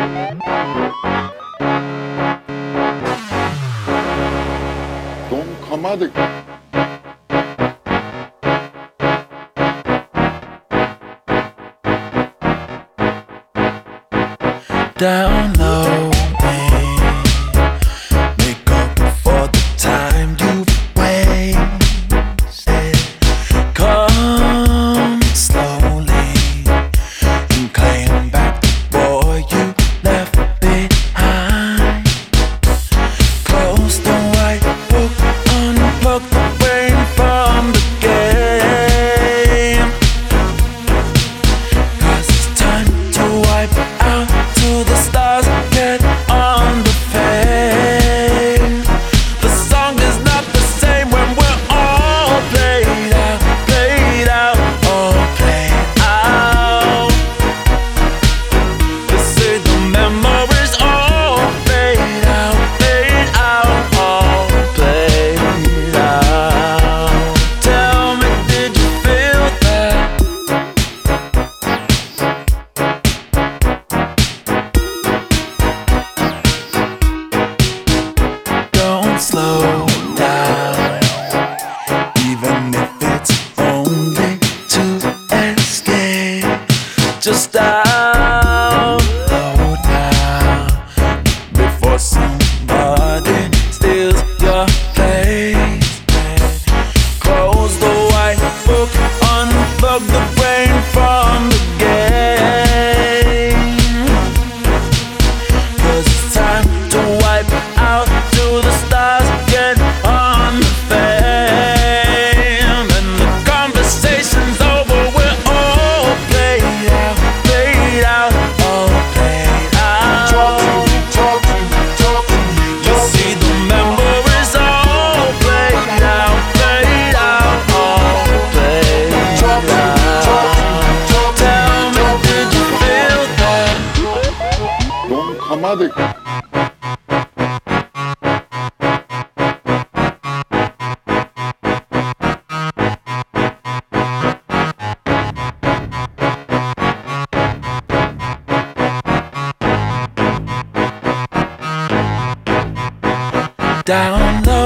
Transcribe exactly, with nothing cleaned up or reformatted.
Don't come out. Down low, make up for the time you've wasted. Come slowly and claim back the boy you left behind. Close the white book, unplug the brain from the game. 'Cause it's time to wipe out to the stars, get on the fame. The song is not the same when we're all played out, played out, all played out. They say the memories all played out, played out, all played out. Tell me, did you feel that? Don't slow down, even if it's only to escape. Just download now before somebody steals your place. Close the white book, unplug the brain from the game. 'Cause it's time to wipe out to the stars, get on the fame. And the conversation's over, we're all played out, played out, all played out. Talking, talking, talking. You see the memories all played out, played out, all played Talking, talking, out. talking. Tell me, did you feel that? Don't come out. Down low.